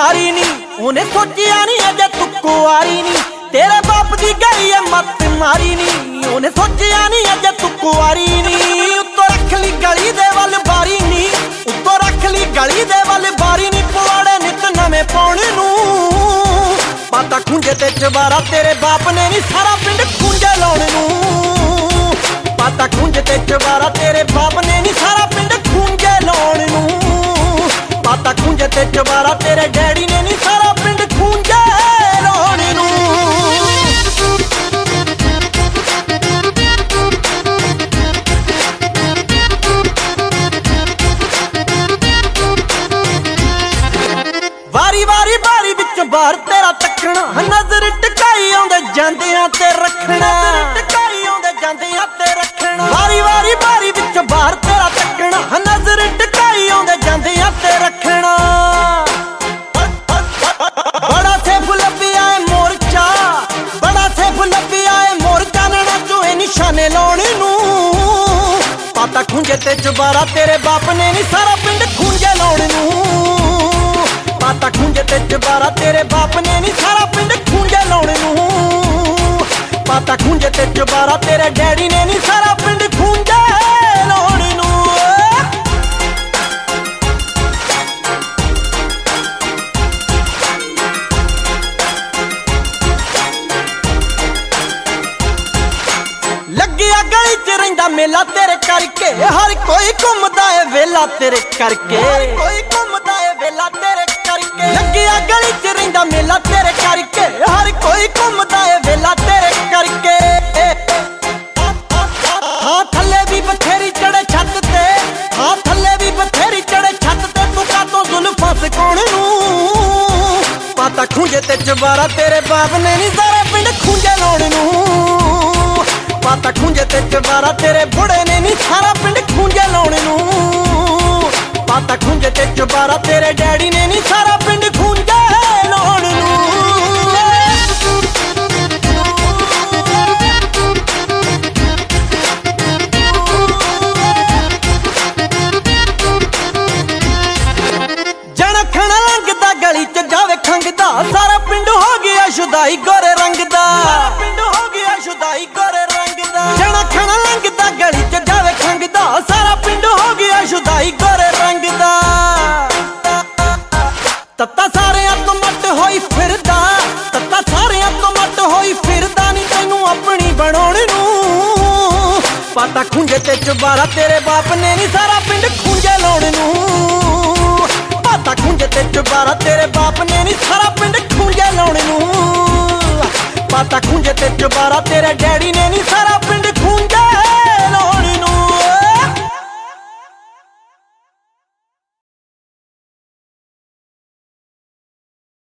ਮਾਰੀ ਨੀ ਉਹਨੇ ਸੋਚਿਆ ਨੀ ਅਜੇ ਤੂੰ ਕੁਆਰੀ ਨੀ ਤੇਰੇ ਬਾਪ ਦੀ ਗਈ ਐ ਮੱਤ ਮਾਰੀ ਨੀ ਉਹਨੇ ਸੋਚਿਆ ਨੀ ਅਜੇ ਤੂੰ ਕੁਆਰੀ ਨੀ ਉੱਤੋਂ ਰੱਖ ਲਈ ਗਲੀ ਦੇ ਵੱਲ ਬਾਰੀ ਨੀ ਉੱਤੋਂ ਰੱਖ ਲਈ ਗਲੀ ਦੇ ਵੱਲ ਬਾਰੀ ਨੀ ਪਵਾੜੇ ਨਿਤ ਨਵੇਂ ਪਾਉਣ ਨੂੰ ਪਾਤਾ ਖੁੰਝੇ ਤੇ ਚਵਾਰਾ ਤੇਰੇ ਬਾਪ ਨੇ ਨੀ ਸਾਰਾ ਪਿੰਡ ਖੁੰਝੇ ਲਾਉਣ ਨੂੰ ਪਾਤਾ ਖੁੰਝੇ ਤੇ ਚਵਾਰਾ ਤੇਰੇ ਬਾਪ ਨੇ ਨੀ ਸਾਰਾ ਪਿੰਡ ਖੁੰਝੇ ਲਾਉਣ ਨੂੰ ਪਾਤਾ ਖੁੰਝੇ ਤੇ ਚਵਾਰਾ ਤੇਰੇ ਡੈਡੀ ਨੇ ਨੀ ਸਾਰਾ ਪਿੰਡ ਖੁੰਝੇ ਲਾਉਣ ਨੂੰ ਵਾਰੀ ਵਾਰੀ ਬਾਰੀ ਵਿੱਚੋਂ ਬਾਹਰ ਤੇਰਾ ਤੱਕਣਾ ਨਜ਼ਰ ਟਿਕਾਈ ਆਉਂਦੇ ਜਾਂਦਿਆਂ ਤੇ ਰੱਖਣਾ ਟਿਕਾਈ ਆਉਂਦੇ ਜਾਂਦਿਆਂ ਤੇ ਰੱਖਣਾ ਵਾਰੀ ਵਾਰੀ ਬਾਰੀ ਵਿੱਚੋਂ ਬਾਹਰ ਤੇਰਾ ਤੱਕਣਾ ਨਜ਼ਰ ਟਿਕਾਈ ਆਉਂਦੇ ਜਾਂਦਿਆਂ ਤੇ ਰੱਖਣਾ ਬੜਾ ਸੇਫ ਲੱਭਿਆ ਏ ਮੋਰਚਾ ਬੜਾ ਸੇਫ ਲੱਭਿਆ ਏ ਮੋਰਚਾ ਨਾ ਚੋਏ ਨਿਸ਼ਾਨੇ ਲਾਉਣ ਨੂੰ ਪਾਤਾ ਖੁੰਝੇ ਤੇ ਚਵਾਰਾ ਤੇਰੇ ਬਾਪ ਨੇ ਨੀ ਸਾਰਾ ਪਿੰਡ ਖੁੰਝੇ ਲਾਉਣ ਨੂੰ ਪਾਤਾ ਖੁੰਝੇ ਤੇ ਚਵਾਰਾ ਤੇਰੇ ਬਾਪ ਨੇ ਨੀ ਸਾਰਾ ਪਿੰਡ ਖੁੰਝੇ ਲਾਉਣ ਨੂੰ ਪਾਤਾ ਖੁੰਝੇ ਤੇ ਚਵਾਰਾ ਤੇਰੇ ਡੈਡੀ ਨੇ ਨੀ ਸਾਰਾ ਪਿੰਡ ਖੁੰਝੇ ਲਾਉਣ ਨੂੰ ਲੱਗਿਆ ਗਲੀ ਚ ਰਹਿੰਦਾ ਮੇਲਾ ਤੇਰੇ ਕਰਕੇ ਹਰ ਕੋਈ ਘੁੰਮਦਾ ਏ ਵੇਲਾ ਤੇਰੇ ਕਰਕੇ ਕੋਈ ਘੁੰਮਦਾ ਏ ਵੇਲਾ ਤੇਰੇ ਕਰਕੇ ਲੱਗਿਆ ਗਲੀ ਚ ਰਹਿੰਦਾ ਮੇਲਾ ਤੇਰੇ ਕਰਕੇ ਹਰ ਕੋਈ ਘੁੰਮਦਾ ਏ ਵੇਲਾ ਤੇਰੇ ਕਰਕੇ ਹਾਂ ਥੱਲੇ ਵੀ ਬਥੇਰੀ ਚੜੇ ਛੱਤ ਤੇ ਹਾਂ ਥੱਲੇ ਵੀ ਬਥੇਰੀ ਚੜੇ ਛੱਤ ਤੇ ਤੂੰ ਕਾਤੋਂ ਜ਼ੁਲਫਾਂ ਸਕਾਉਣ ਨੂੰ ਪਾਤਾ ਖੁੰਝੇ ਤੇ ਚਵਾਰਾ ਤੇਰੇ ਬਾਪ ਨੇ ਨੀ ਸਾਰਾ ਪਿੰਡ ਖੁੰਝੇ ਲਾਉਣ ਨੂੰ ਪਾਤਾ ਖੁੰਝੇ ਤੇ ਚਵਾਰਾ ਤੇਰੇ ਬੁੜੇ ਨੇ ਨੀ ਸਾਰਾ ਪਿੰਡ ਖੁੰਝੇ ਲਾਉਣ ਨੂੰ ਪਾਤਾ ਖੁੰਝੇ ਤੇ ਚਵਾਰਾ ਤੇਰੇ ਡੈਡੀ ਨੇ ਨੀ ਸਾਰਾ ਪਿੰਡ ਖੁੰਝੇ ਲਾਉਣ ਨੂੰ ਜਣਖਣ ਲੰਘਦਾ ਗਲੀ ਚ ਜਾਵੇ ਖੰਗਦਾ ਸਾਰਾ ਪਿੰਡ ਹੋ ਗਿਆ ਸ਼ੁਦਾਈ ਗੋਰੇ ਰੰਗ ਦਾ ਸਾਰਾ ਪਿੰਡ ਹੋ ਗਿਆ ਸ਼ੁਦਾਈ ਗੋਰੇ ਰੰਗ ਦਾ ਜਣਖਣ ਲੰਘਦਾ ਗਲੀ ਚ ਜਾਵੇ ਖੰਗਦਾ ਸਾਰਾ ਪਿੰਡ ਹੋ ਗਿਆ ਸ਼ੁਦਾਈ ਗੋਰੇ ਰੰਗ ਦਾ ਤੱਤਾ ਸਾਰਿਆਂ ਤੋਂ ਮੱਟ ਹੋਈ ਫਿਰਦਾ ਤੱਤਾ ਸਾਰਿਆਂ ਤੋਂ ਮੱਟ ਹੋਈ ਫਿਰਦਾ ਨੀ ਤੈਨੂੰ ਆਪਣੀ ਬਣਾਉਣ ਨੂੰ ਪਾਤਾ ਖੁੰਝੇ ਤੇ ਚਵਾਰਾ ਤੇਰੇ ਬਾਪ ਨੇ ਨੀ ਸਾਰਾ ਪਿੰਡ ਖੁੰਝੇ ਲਾਉਣ ਨੂੰ ਪਾਤਾ ਖੁੰਝੇ ਤੇ ਚਵਾਰਾ ਤੇਰੇ ਬਾਪ ਨੇ ਨੀ ਸਾਰਾ ਪਿੰਡ ਖੁੰਝੇ ਲਾਉਣ ਨੂੰ ਪਾਤਾ ਖੁੰਝੇ ਤੇ ਚਵਾਰਾ ਤੇਰੇ ਡੈਡੀ